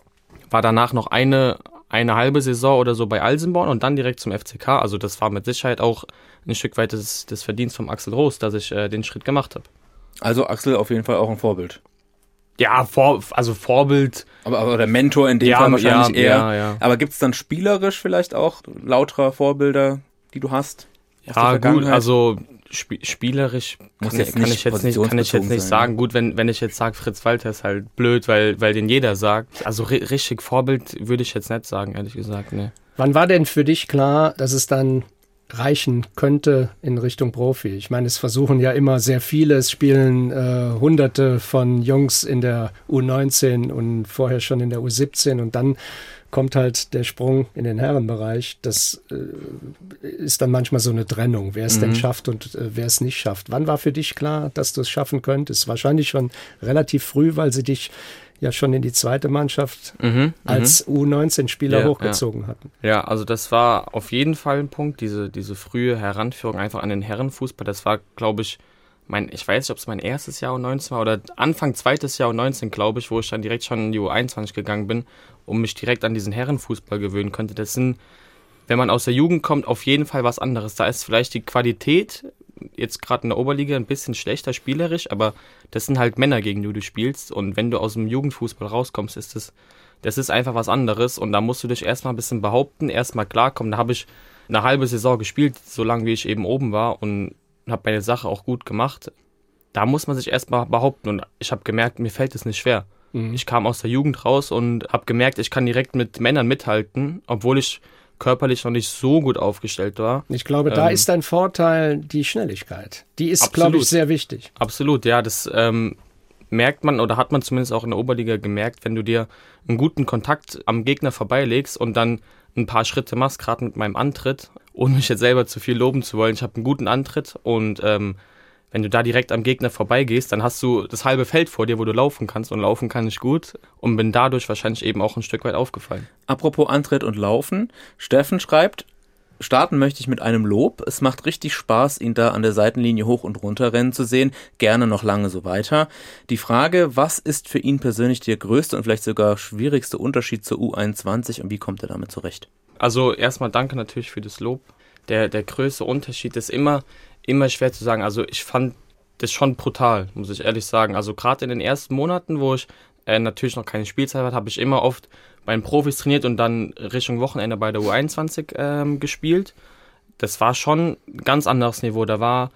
F: War danach noch eine, eine halbe Saison oder so bei Alsenborn und dann direkt zum F C K. Also das war mit Sicherheit auch ein Stück weit des, des Verdienst vom Axel Roos, dass ich äh, den Schritt gemacht habe.
C: Also Axel auf jeden Fall auch ein Vorbild.
F: Ja, vor, also Vorbild.
C: Aber, aber der Mentor in dem
F: Ja,
C: Fall wahrscheinlich
F: ja,
C: eher.
F: ja, ja.
C: Aber gibt es dann spielerisch vielleicht auch lautere Vorbilder, die du hast? aus der
F: Ja, gut,
C: Vergangenheit?
F: also sp- spielerisch
C: Muss
F: kann,
C: jetzt
F: kann
C: nicht
F: ich jetzt nicht, kann ich jetzt
C: positionsbezogen
F: nicht
C: sein,
F: sagen.
C: ne?
F: Gut, wenn, wenn ich jetzt sage, Fritz Walter ist halt blöd, weil, weil den jeder sagt. Also ri- richtig Vorbild würde ich jetzt nicht sagen, ehrlich gesagt, ne.
B: Wann war denn für dich klar, dass es dann reichen könnte in Richtung Profi? Ich meine, es versuchen ja immer sehr viele, es spielen äh, Hunderte von Jungs in der U neunzehn und vorher schon in der U siebzehn und dann kommt halt der Sprung in den Herrenbereich. Das äh, ist dann manchmal so eine Trennung, wer es
F: Mhm.
B: denn schafft und äh, wer es nicht schafft. Wann war für dich klar, dass du es schaffen könntest? Wahrscheinlich schon relativ früh, weil sie dich ja schon in die zweite Mannschaft
F: Mhm,
B: als U neunzehn-Spieler
F: Ja,
B: hochgezogen hatten.
F: Ja, also das war auf jeden Fall ein Punkt, diese, diese frühe Heranführung einfach an den Herrenfußball. Das war, glaube ich, mein, ich weiß nicht, ob es mein erstes Jahr U neunzehn war oder Anfang zweites Jahr U neunzehn, glaube ich, wo ich dann direkt schon in die U einundzwanzig gegangen bin und mich direkt an diesen Herrenfußball gewöhnen konnte. Das sind, wenn man aus der Jugend kommt, auf jeden Fall was anderes. Da ist vielleicht die Qualität jetzt gerade in der Oberliga ein bisschen schlechter spielerisch, aber das sind halt Männer, gegen die du spielst. Und wenn du aus dem Jugendfußball rauskommst, ist das, das ist einfach was anderes. Und da musst du dich erstmal ein bisschen behaupten, erstmal klarkommen. Da habe ich eine halbe Saison gespielt, so lange wie ich eben oben war und habe meine Sache auch gut gemacht. Da muss man sich erstmal behaupten. Und ich habe gemerkt, mir fällt es nicht schwer.
B: Mhm.
F: Ich kam aus der Jugend raus und habe gemerkt, ich kann direkt mit Männern mithalten, obwohl ich körperlich noch nicht so gut aufgestellt war.
B: Ich glaube, da
F: Ähm,
B: ist dein Vorteil die Schnelligkeit. Die ist,
F: Absolut.
B: glaube ich, sehr wichtig.
F: Absolut, ja, das ähm, merkt man oder hat man zumindest auch in der Oberliga gemerkt, wenn du dir einen guten Kontakt am Gegner vorbeilegst und dann ein paar Schritte machst, gerade mit meinem Antritt, ohne mich jetzt selber zu viel loben zu wollen. Ich habe einen guten Antritt und ähm, wenn du da direkt am Gegner vorbeigehst, dann hast du das halbe Feld vor dir, wo du laufen kannst und laufen kann ich gut und bin dadurch wahrscheinlich eben auch ein Stück weit aufgefallen.
C: Apropos Antritt und Laufen. Steffen schreibt, starten möchte ich mit einem Lob. Es macht richtig Spaß, ihn da an der Seitenlinie hoch und runter rennen zu sehen. Gerne noch lange so weiter. Die Frage, was ist für ihn persönlich der größte und vielleicht sogar schwierigste Unterschied zur U einundzwanzig und wie kommt er damit zurecht?
F: Also erstmal danke natürlich für das Lob. Der, der größte Unterschied ist immer, immer schwer zu sagen. Also ich fand das schon brutal, muss ich ehrlich sagen. Also gerade in den ersten Monaten, wo ich äh, natürlich noch keine Spielzeit hatte, habe ich immer oft bei den Profis trainiert und dann Richtung Wochenende bei der U einundzwanzig ähm, gespielt. Das war schon ein ganz anderes Niveau. Da war,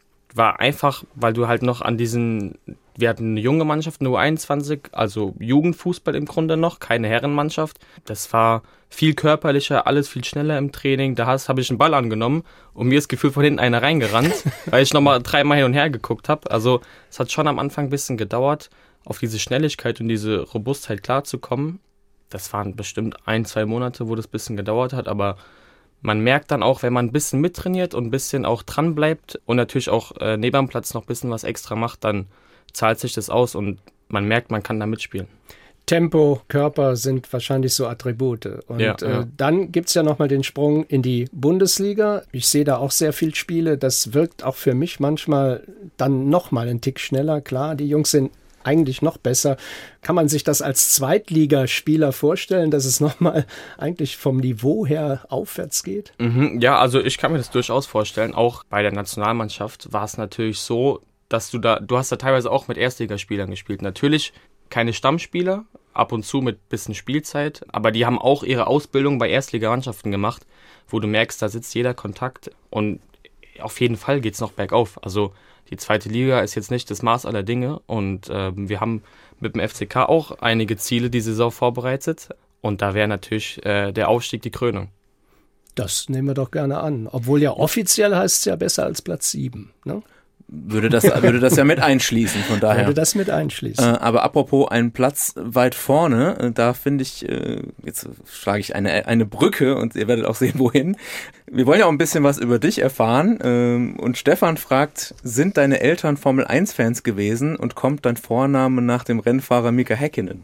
F: war einfach, weil du halt noch an diesen, wir hatten eine junge Mannschaft, eine U einundzwanzig, also Jugendfußball im Grunde noch, keine Herrenmannschaft. Das war viel körperlicher, alles viel schneller im Training. Da habe ich einen Ball angenommen und mir ist gefühlt von hinten einer reingerannt, weil ich nochmal dreimal hin und her geguckt habe. Also es hat schon am Anfang ein bisschen gedauert, auf diese Schnelligkeit und diese Robustheit klarzukommen. Das waren bestimmt ein, zwei Monate, wo das ein bisschen gedauert hat, aber man merkt dann auch, wenn man ein bisschen mittrainiert und ein bisschen auch dran bleibt und natürlich auch äh, neben dem Platz noch ein bisschen was extra macht, dann zahlt sich das aus und man merkt, man kann da mitspielen.
B: Tempo, Körper sind wahrscheinlich so Attribute. Und
F: ja,
B: äh,
F: ja.
B: dann gibt es ja nochmal den Sprung in die Bundesliga. Ich sehe da auch sehr viel Spiele. Das wirkt auch für mich manchmal dann nochmal einen Tick schneller. Klar, die Jungs sind eigentlich noch besser. Kann man sich das als Zweitligaspieler vorstellen, dass es nochmal eigentlich vom Niveau her aufwärts geht?
F: Mhm, ja, also ich kann mir das durchaus vorstellen. Auch bei der Nationalmannschaft war es natürlich so, dass du da, du hast da teilweise auch mit Erstligaspielern gespielt. Natürlich keine Stammspieler, ab und zu mit bisschen Spielzeit, aber die haben auch ihre Ausbildung bei Erstligamannschaften gemacht, wo du merkst, da sitzt jeder Kontakt und auf jeden Fall geht es noch bergauf. Also die zweite Liga ist jetzt nicht das Maß aller Dinge und äh, wir haben mit dem F C K auch einige Ziele die Saison vorbereitet und da wäre natürlich äh, der Aufstieg die Krönung.
B: Das nehmen wir doch gerne an. Obwohl ja offiziell heißt es ja besser als Platz sieben, ne?
C: Würde das, würde das ja mit einschließen, von daher.
B: Würde das mit einschließen.
C: Äh, aber apropos einen Platz weit vorne, äh, da finde ich, äh, jetzt schlage ich eine, eine Brücke und ihr werdet auch sehen, wohin. Wir wollen ja auch ein bisschen was über dich erfahren. Ähm, und Stefan fragt, sind deine Eltern Formel eins Fans gewesen und kommt dein Vorname nach dem Rennfahrer Mika Häkkinen?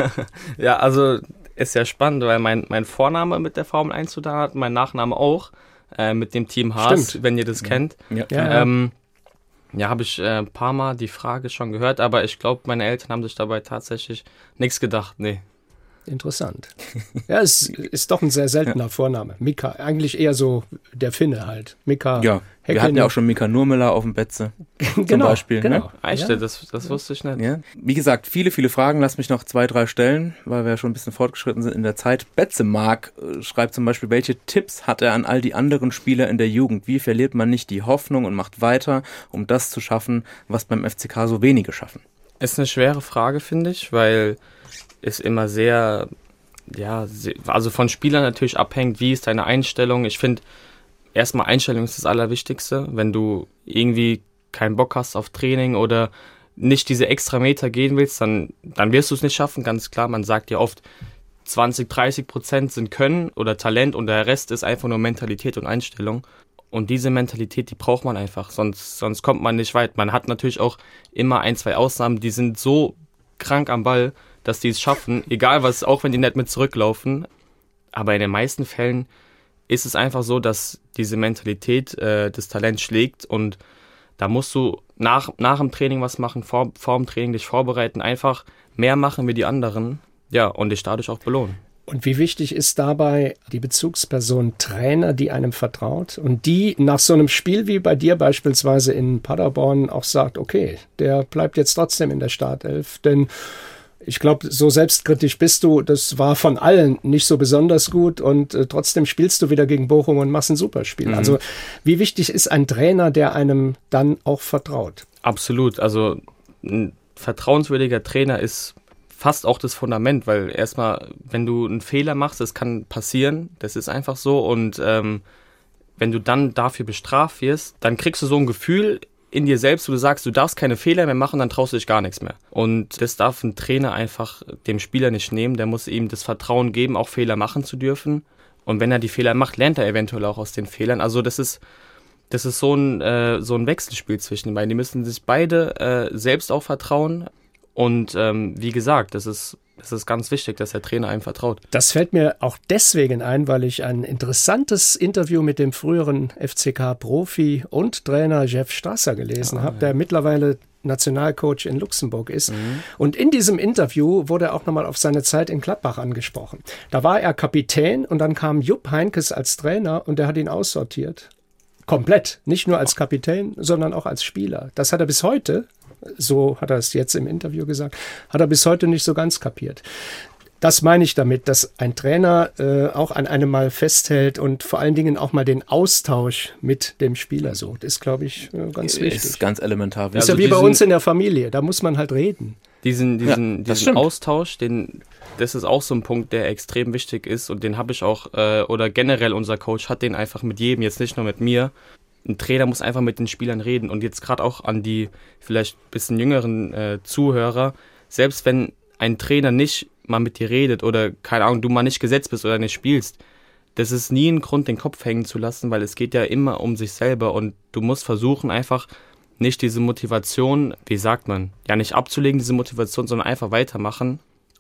F: Ja, also ist ja spannend, weil mein, mein Vorname mit der Formel eins zu tun hat, mein Nachname auch, äh, mit dem Team Haas,
B: Stimmt.
F: wenn ihr das kennt.
C: Ja.
B: Ja,
F: Ähm, Ja, habe ich äh, ein paar Mal die Frage schon gehört, aber ich glaube, meine Eltern haben sich dabei tatsächlich nichts gedacht, nee.
B: Interessant. Ja, es ist doch ein sehr seltener Vorname. Mika, eigentlich eher so der Finne halt. Mika
C: Ja, wir
B: Häkkinen.
C: hatten ja auch schon Mika Nurmela auf dem Betze, zum
B: genau,
C: Beispiel.
B: Genau.
C: Ne?
F: Echt,
B: Ja.
F: das, das wusste ich nicht.
C: Ja. Wie gesagt, viele, viele Fragen. Lass mich noch zwei, drei stellen, weil wir ja schon ein bisschen fortgeschritten sind in der Zeit. Betze Mark äh, schreibt zum Beispiel, welche Tipps hat er an all die anderen Spieler in der Jugend? Wie verliert man nicht die Hoffnung und macht weiter, um das zu schaffen, was beim F C K so wenige schaffen?
F: Ist eine schwere Frage, finde ich, weil es immer sehr, ja, sehr, also von Spielern natürlich abhängt, wie ist deine Einstellung. Ich finde, erstmal Einstellung ist das Allerwichtigste. Wenn du irgendwie keinen Bock hast auf Training oder nicht diese extra Meter gehen willst, dann, dann wirst du es nicht schaffen, ganz klar. Man sagt ja oft, zwanzig, dreißig Prozent sind Können oder Talent und der Rest ist einfach nur Mentalität und Einstellung. Und diese Mentalität, die braucht man einfach, sonst, sonst kommt man nicht weit. Man hat natürlich auch immer ein, zwei Ausnahmen, die sind so krank am Ball, dass die es schaffen, egal was, auch wenn die nicht mit zurücklaufen. Aber in den meisten Fällen ist es einfach so, dass diese Mentalität äh, das Talent schlägt und da musst du nach, nach dem Training was machen, vor, vor dem Training dich vorbereiten, einfach mehr machen wie die anderen, ja, und dich dadurch auch belohnen.
B: Und wie wichtig ist dabei die Bezugsperson Trainer, die einem vertraut und die nach so einem Spiel wie bei dir beispielsweise in Paderborn auch sagt, okay, der bleibt jetzt trotzdem in der Startelf, denn ich glaube, so selbstkritisch bist du, das war von allen nicht so besonders gut und äh, trotzdem spielst du wieder gegen Bochum und machst ein super Spiel. Mhm. Also wie wichtig ist ein Trainer, der einem dann auch vertraut?
F: Absolut, also ein vertrauenswürdiger Trainer ist fast auch das Fundament, weil erstmal, wenn du einen Fehler machst, das kann passieren, das ist einfach so und ähm, wenn du dann dafür bestraft wirst, dann kriegst du so ein Gefühl in dir selbst, wo du sagst, du darfst keine Fehler mehr machen, dann traust du dich gar nichts mehr. Und das darf ein Trainer einfach dem Spieler nicht nehmen, der muss ihm das Vertrauen geben, auch Fehler machen zu dürfen und wenn er die Fehler macht, lernt er eventuell auch aus den Fehlern, also das ist das ist so ein, äh, so ein Wechselspiel zwischen den beiden, die müssen sich beide äh, selbst auch vertrauen. Und ähm, wie gesagt, das ist, das ist ganz wichtig, dass der Trainer einem vertraut.
B: Das fällt mir auch deswegen ein, weil ich ein interessantes Interview mit dem früheren F C K-Profi und Trainer Jeff Strasser gelesen
F: Ah,
B: habe,
F: ja.
B: der mittlerweile Nationalcoach in Luxemburg ist. Mhm. Und in diesem Interview wurde er auch nochmal auf seine Zeit in Gladbach angesprochen. Da war er Kapitän und dann kam Jupp Heynckes als Trainer und der hat ihn aussortiert. Komplett. Nicht nur als Kapitän, sondern auch als Spieler. Das hat er bis heute, so hat er es jetzt im Interview gesagt, hat er bis heute nicht so ganz kapiert. Das meine ich damit, dass ein Trainer äh, auch an einem mal festhält und vor allen Dingen auch mal den Austausch mit dem Spieler sucht. Ist, glaube ich, äh, ganz wichtig.
C: Ist ganz elementar.
B: Ist
F: Also
B: ja wie bei
F: diesen-
B: uns in der Familie, da muss man halt reden.
F: Diesen, diesen,
C: Ja, das
F: diesen
C: stimmt.
F: Austausch, den, das ist auch so ein Punkt, der extrem wichtig ist und den habe ich auch, äh, oder generell unser Coach hat den einfach mit jedem, jetzt nicht nur mit mir. Ein Trainer muss einfach mit den Spielern reden und jetzt gerade auch an die vielleicht ein bisschen jüngeren äh, Zuhörer, selbst wenn ein Trainer nicht mal mit dir redet oder, keine Ahnung, du mal nicht gesetzt bist oder nicht spielst, das ist nie ein Grund, den Kopf hängen zu lassen, weil es geht ja immer um sich selber und du musst versuchen einfach nicht diese Motivation, wie sagt man, ja nicht abzulegen, diese Motivation, sondern einfach weitermachen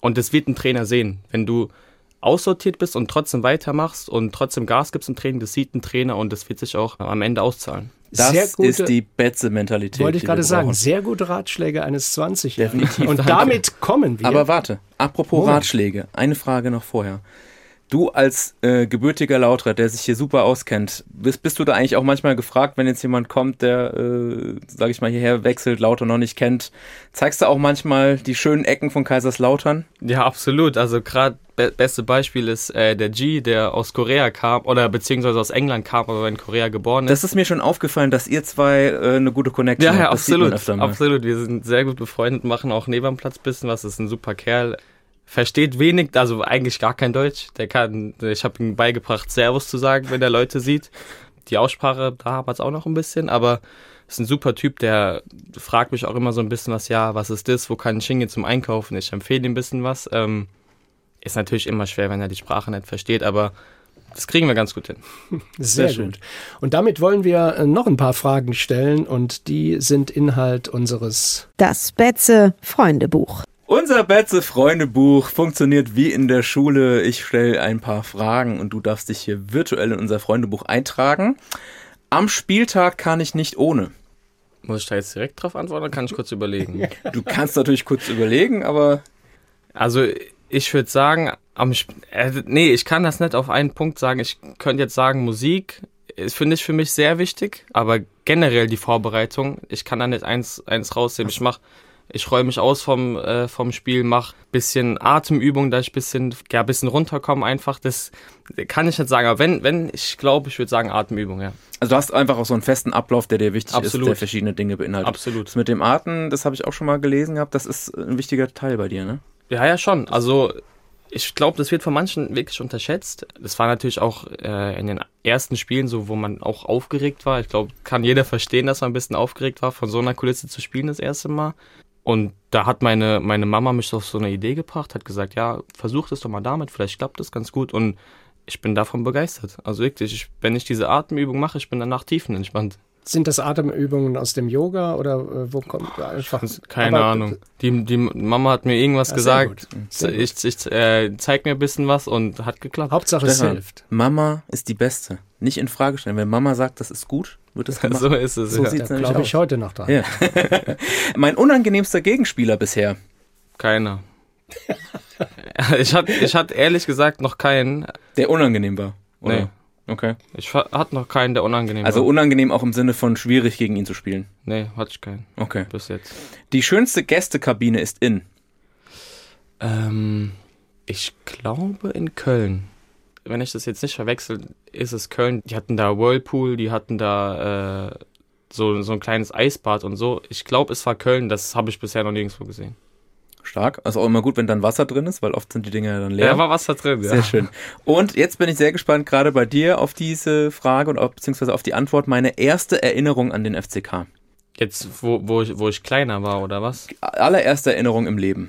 F: Und das wird ein Trainer sehen. Wenn du aussortiert bist und trotzdem weitermachst und trotzdem Gas gibst im Training, das sieht ein Trainer und das wird sich auch am Ende auszahlen.
C: Das
B: sehr gute,
C: ist die Betze-Mentalität.
B: Wollte ich gerade sagen,
C: brauchen.
B: sehr gute Ratschläge eines zwanzigjährigen.
C: Definitiv.
B: Und damit kommen wir.
C: Aber warte, apropos
B: Moment.
C: Ratschläge, eine Frage noch vorher. Du als äh, gebürtiger Lauterer, der sich hier super auskennt, bist, bist du da eigentlich auch manchmal gefragt, wenn jetzt jemand kommt, der, äh, sag ich mal, hierher wechselt, Lauter noch nicht kennt, zeigst du auch manchmal die schönen Ecken von Kaiserslautern?
F: Ja, absolut. Also gerade be- beste Beispiel ist äh, der G, der aus Korea kam oder beziehungsweise aus England kam, aber in Korea geboren ist.
C: Das ist mir schon aufgefallen, dass ihr zwei äh, eine gute Connection
F: Ja, ja,
C: habt. Das sieht man
F: absolut.
C: öfter mal.
F: Absolut. Wir sind sehr gut befreundet, machen auch neben dem Platz ein bisschen was. Ist ein super Kerl. Versteht wenig, also eigentlich gar kein Deutsch. Der kann, ich habe ihm beigebracht, Servus zu sagen, wenn der Leute sieht. Die Aussprache, da hapert es auch noch ein bisschen, aber ist ein super Typ, der fragt mich auch immer so ein bisschen was, ja, was ist das, wo kann ich hingehen zum Einkaufen? Ich empfehle ihm ein bisschen was. Ähm, ist natürlich immer schwer, wenn er die Sprache nicht versteht, aber das kriegen wir ganz gut hin.
B: Sehr, Sehr gut. Und damit wollen wir noch ein paar Fragen stellen und die sind Inhalt unseres
H: Das Betze-Freundebuch.
C: Unser Betze-Freundebuch funktioniert wie in der Schule. Ich stelle ein paar Fragen und du darfst dich hier virtuell in unser Freundebuch eintragen. Am Spieltag kann ich nicht ohne.
F: Muss ich da jetzt direkt drauf antworten oder kann ich kurz überlegen?
C: Du kannst natürlich kurz überlegen, aber...
F: Also ich würde sagen, am Sp- äh, nee, ich kann das nicht auf einen Punkt sagen. Ich könnte jetzt sagen, Musik ist, finde ich, für mich sehr wichtig, aber generell die Vorbereitung, ich kann da nicht eins, eins rausnehmen. Ich mache... Ich räume mich aus vom, äh, vom Spiel, mache ein bisschen Atemübungen, da ich ein bisschen, ja, bisschen runterkomme einfach. Das kann ich nicht sagen, aber wenn, wenn ich glaube, ich würde sagen Atemübung, ja.
C: Also du hast einfach auch so einen festen Ablauf, der dir wichtig
F: Absolut.
C: ist, der verschiedene Dinge beinhaltet.
F: Absolut.
C: Das mit dem Atmen, das habe ich auch schon mal gelesen gehabt, das ist ein wichtiger Teil bei dir, ne?
F: Ja, ja, schon. Also ich glaube, das wird von manchen wirklich unterschätzt. Das war natürlich auch äh, in den ersten Spielen so, wo man auch aufgeregt war. Ich glaube, kann jeder verstehen, dass man ein bisschen aufgeregt war, von so einer Kulisse zu spielen das erste Mal. Und da hat meine, meine Mama mich auf so eine Idee gebracht, hat gesagt, ja, versuch das doch mal damit, vielleicht klappt das ganz gut. Und ich bin davon begeistert. Also wirklich, ich, wenn ich diese Atemübung mache, ich bin danach tiefenentspannt.
B: Sind das Atemübungen aus dem Yoga oder äh, wo kommt einfach?
F: Keine
B: aber,
F: Ahnung. Die, die Mama hat mir irgendwas
B: ja,
F: gesagt.
B: Sehr gut.
F: Ich, ich äh, zeig mir ein bisschen was und hat geklappt.
B: Hauptsache es
C: Stefan,
B: hilft.
C: Mama ist die Beste. Nicht in Frage stellen. Wenn Mama sagt, das ist gut, wird das gemacht.
F: So ist es.
C: So
F: Ja.
C: sieht's
B: Da
C: nämlich
B: glaube
C: aus.
B: ich heute noch dran.
C: Ja. Mein unangenehmster Gegenspieler bisher.
F: Keiner. ich hatte ich hatte ehrlich gesagt noch keinen.
C: Der unangenehm war. Oder?
F: Nee.
C: Okay.
F: Ich ha- hatte noch keinen, der unangenehm
C: Also
F: war.
C: unangenehm auch im Sinne von schwierig gegen ihn zu spielen.
F: Nee, hatte ich keinen.
C: Okay.
F: Bis jetzt.
C: Die schönste Gästekabine ist in.
F: Ähm, ich glaube in Köln. Wenn ich das jetzt nicht verwechsel, ist es Köln. Die hatten da Whirlpool, die hatten da äh, so, so ein kleines Eisbad und so. Ich glaube, es war Köln. Das habe ich bisher noch nirgendwo gesehen.
C: Stark. Also auch immer gut, wenn dann Wasser drin ist, weil oft sind die Dinger dann leer.
F: Ja, war Wasser drin, ja.
C: Sehr schön. Und jetzt bin ich sehr gespannt, gerade bei dir, auf diese Frage und auch, beziehungsweise auf die Antwort. Meine erste Erinnerung an den F C K.
F: Jetzt, wo, wo, ich, wo ich kleiner war, oder was?
C: Allererste Erinnerung im Leben.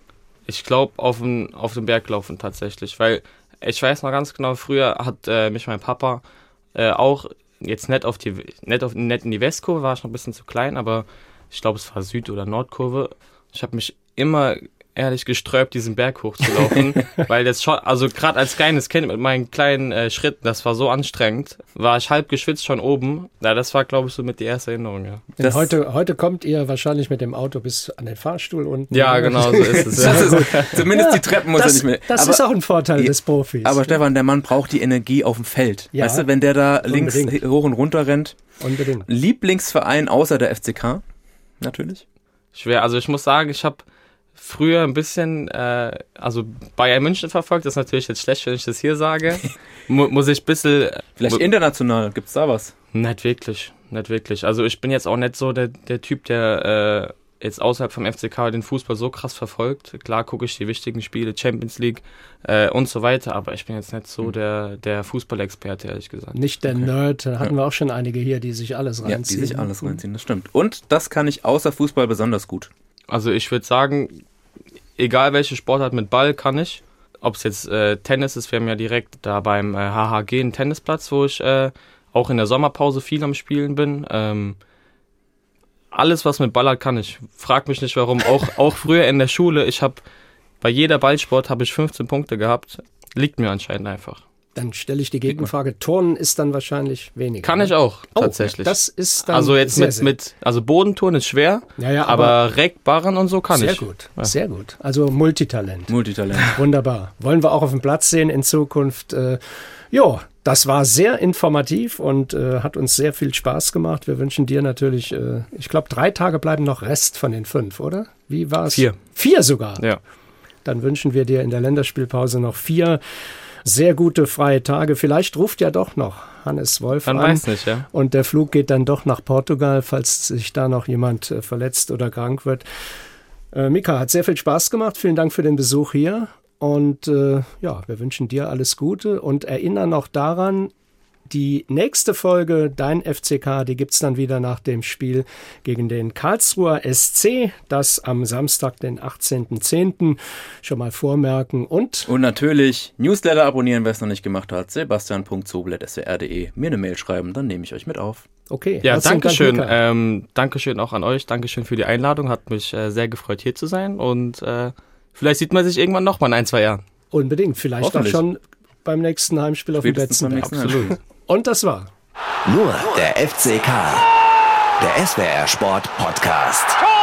F: Ich glaube, auf dem, auf dem Berglaufen tatsächlich. Weil ich weiß noch ganz genau, früher hat äh, mich mein Papa äh, auch, jetzt nicht, auf die, nicht, auf, nicht in die Westkurve, war ich noch ein bisschen zu klein, aber ich glaube, es war Süd- oder Nordkurve. Ich habe mich immer ehrlich gesträubt, diesen Berg hochzulaufen, weil das schon, also gerade als kleines Kind mit meinen kleinen äh, Schritten, das war so anstrengend, war ich halb geschwitzt schon oben. Ja, das war, glaube ich, so mit die erste Erinnerung, ja.
B: Denn heute, heute kommt ihr wahrscheinlich mit dem Auto bis an den Fahrstuhl unten.
F: Ja, genau, so ist es. Ja.
C: Das ist, zumindest die Treppen muss
B: das,
C: er nicht mehr.
B: Das
C: aber,
B: ist auch ein Vorteil des Profis.
C: Aber Stefan, der Mann braucht die Energie auf dem Feld.
B: Ja,
C: weißt du, wenn der da links
B: unbedingt.
C: hoch und runter rennt.
B: Unbedingt.
C: Lieblingsverein außer der F C K? Natürlich.
F: Schwer, also ich muss sagen, ich habe früher ein bisschen, äh, also Bayern München verfolgt, das ist natürlich jetzt schlecht, wenn ich das hier sage. Mu- muss ich ein bisschen...
C: Vielleicht international, gibt's da was?
F: Nicht wirklich, nicht wirklich. Also ich bin jetzt auch nicht so der, der Typ, der äh, jetzt außerhalb vom F C K den Fußball so krass verfolgt. Klar gucke ich die wichtigen Spiele, Champions League äh, und so weiter, aber ich bin jetzt nicht so der, der Fußballexperte, ehrlich gesagt.
B: Nicht der Nerd, da hatten wir auch schon einige hier, die sich alles reinziehen.
C: Ja, die sich alles reinziehen, das stimmt. Und das kann ich außer Fußball besonders gut.
F: Also ich würde sagen, egal welche Sportart mit Ball kann ich. Ob es jetzt äh, Tennis ist, wir haben ja direkt da beim äh, H H G einen Tennisplatz, wo ich äh, auch in der Sommerpause viel am Spielen bin. Ähm, alles, was mit Ball hat, kann ich. Frag mich nicht warum. Auch, auch früher in der Schule, ich habe bei jeder Ballsport habe ich fünfzehn Punkte gehabt. Liegt mir anscheinend einfach.
B: Dann stelle ich die Gegenfrage, Turnen ist dann wahrscheinlich weniger.
F: Kann ich auch, oh, tatsächlich.
B: Das ist dann
F: also jetzt
B: sehr,
F: mit,
B: sehr
F: mit, also Bodenturnen ist schwer, ja, ja, aber, aber Reck, Barren und so kann
B: sehr
F: ich.
B: Sehr gut, ja. sehr gut. Also Multitalent.
C: Multitalent.
B: Wunderbar. Wollen wir auch auf dem Platz sehen in Zukunft. Äh, jo, das war sehr informativ und äh, hat uns sehr viel Spaß gemacht. Wir wünschen dir natürlich, äh, ich glaube, drei Tage bleiben noch Rest von den fünf, oder? Wie war es?
F: Vier.
B: Vier sogar?
F: Ja.
B: Dann wünschen wir dir in der Länderspielpause noch vier sehr gute freie Tage. Vielleicht ruft ja doch noch Hannes Wolf
F: Man
B: an.
F: weiß nicht, ja.
B: Und der Flug geht dann doch nach Portugal, falls sich da noch jemand äh, verletzt oder krank wird. Äh, Mika, hat sehr viel Spaß gemacht. Vielen Dank für den Besuch hier. Und äh, ja, wir wünschen dir alles Gute und erinnern noch daran, die nächste Folge, dein F C K, die gibt es dann wieder nach dem Spiel gegen den Karlsruher S C. Das am Samstag, den achtzehnten zehnten Schon mal vormerken. Und
C: Und natürlich Newsletter abonnieren, wer es noch nicht gemacht hat. sebastian punkt zobel at s w r punkt d e. Mir eine Mail schreiben, dann nehme ich euch mit auf.
B: Okay.
F: Ja, danke schön. Ähm, Dankeschön auch an euch. Dankeschön für die Einladung. Hat mich äh, sehr gefreut, hier zu sein. Und äh, vielleicht sieht man sich irgendwann noch mal in ein, zwei Jahren.
B: Unbedingt. Vielleicht auch schon beim nächsten Heimspiel auf dem Betzenberg.
C: Absolut.
B: Und das war
D: nur der F C K, der S W R Sport Podcast.